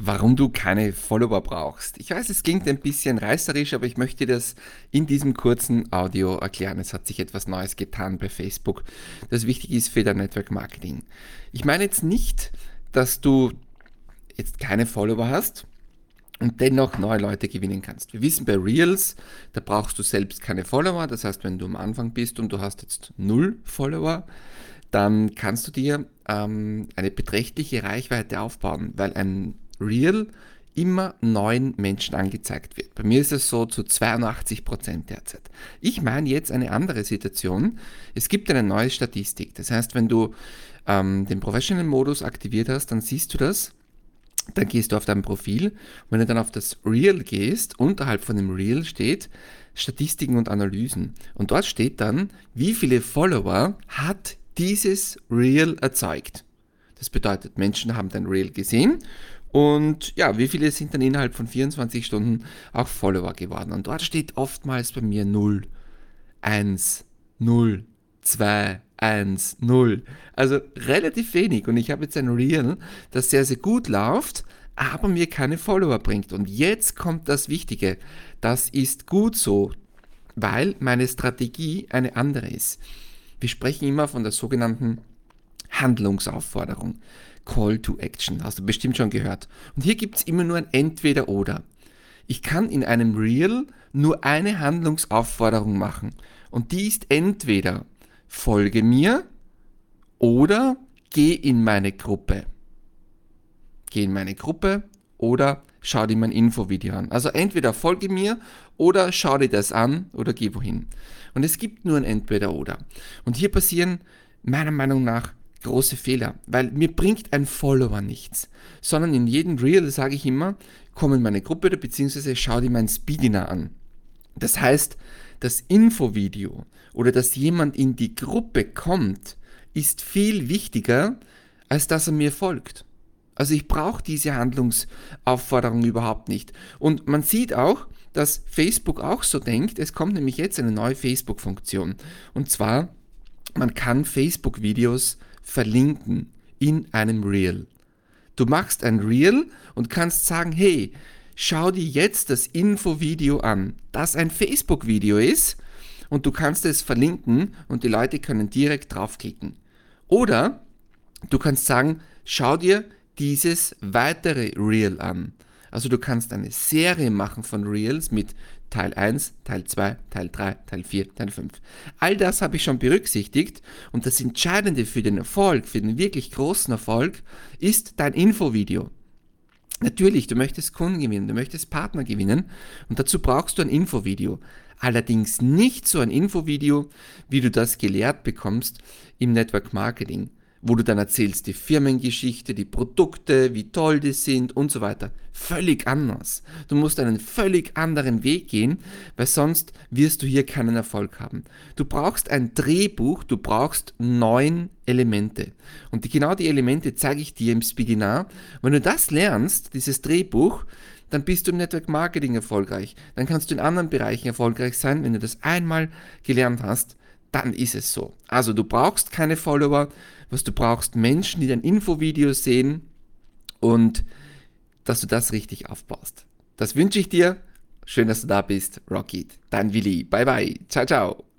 Warum du keine Follower brauchst. Ich weiß, es klingt ein bisschen reißerisch, aber ich möchte dir das in diesem kurzen Audio erklären. Es hat sich etwas Neues getan bei Facebook, das wichtig ist für dein Network Marketing. Ich meine jetzt nicht, dass du jetzt keine Follower hast und dennoch neue Leute gewinnen kannst. Wir wissen bei Reels, da brauchst du selbst keine Follower. Das heißt, wenn du am Anfang bist und du hast jetzt 0 Follower, dann kannst du dir eine beträchtliche Reichweite aufbauen, weil ein Reel immer neuen Menschen angezeigt wird. Bei mir ist es so zu 82% derzeit. Ich meine jetzt eine andere Situation. Es gibt eine neue Statistik. Das heißt, wenn du den Professional-Modus aktiviert hast, dann siehst du das. Dann gehst du auf dein Profil und wenn du dann auf das Reel gehst, unterhalb von dem Reel steht Statistiken und Analysen. Und dort steht dann, wie viele Follower hat dieses Reel erzeugt. Das bedeutet, Menschen haben dein Reel gesehen und ja, wie viele sind dann innerhalb von 24 Stunden auch Follower geworden. Und dort steht oftmals bei mir 0, 1, 0, 2, 1, 0. Also relativ wenig. Und ich habe jetzt ein Reel, das sehr, sehr gut läuft, aber mir keine Follower bringt. Und jetzt kommt das Wichtige. Das ist gut so, weil meine Strategie eine andere ist. Wir sprechen immer von der sogenannten Handlungsaufforderung. Call to Action, hast du bestimmt schon gehört. Und hier gibt es immer nur ein Entweder-Oder. Ich kann in einem Reel nur eine Handlungsaufforderung machen. Und die ist entweder folge mir oder geh in meine Gruppe. Geh in meine Gruppe oder schau dir mein Infovideo an. Also entweder folge mir oder schau dir das an oder geh wohin. Und es gibt nur ein Entweder-Oder. Und hier passieren meiner Meinung nach große Fehler, weil mir bringt ein Follower nichts, sondern in jedem Reel sage ich immer, komm in meine Gruppe oder beziehungsweise schau dir mein Speedinar an. Das heißt, das Infovideo oder dass jemand in die Gruppe kommt, ist viel wichtiger, als dass er mir folgt. Also ich brauche diese Handlungsaufforderung überhaupt nicht. Und man sieht auch, dass Facebook auch so denkt, es kommt nämlich jetzt eine neue Facebook-Funktion. Und zwar, man kann Facebook-Videos verlinken in einem Reel. Du machst ein Reel und kannst sagen, hey, schau dir jetzt das Infovideo an, das ein Facebook-Video ist und du kannst es verlinken und die Leute können direkt draufklicken. Oder du kannst sagen, schau dir dieses weitere Reel an. Also du kannst eine Serie machen von Reels mit Teil 1, Teil 2, Teil 3, Teil 4, Teil 5. All das habe ich schon berücksichtigt und das Entscheidende für den Erfolg, für den wirklich großen Erfolg, ist dein Infovideo. Natürlich, du möchtest Kunden gewinnen, du möchtest Partner gewinnen und dazu brauchst du ein Infovideo. Allerdings nicht so ein Infovideo, wie du das gelehrt bekommst im Network Marketing, wo du dann erzählst die Firmengeschichte, die Produkte, wie toll die sind und so weiter. Völlig anders. Du musst einen völlig anderen Weg gehen, weil sonst wirst du hier keinen Erfolg haben. Du brauchst ein Drehbuch, du brauchst 9 Elemente. Und genau die Elemente zeige ich dir im Speedinar. Wenn du das lernst, dieses Drehbuch, dann bist du im Network Marketing erfolgreich. Dann kannst du in anderen Bereichen erfolgreich sein, wenn du das einmal gelernt hast. Dann ist es so. Also du brauchst keine Follower, was du brauchst, Menschen, die dein Infovideo sehen und dass du das richtig aufbaust. Das wünsche ich dir. Schön, dass du da bist. Rock it. Dein Willi. Bye bye. Ciao, ciao.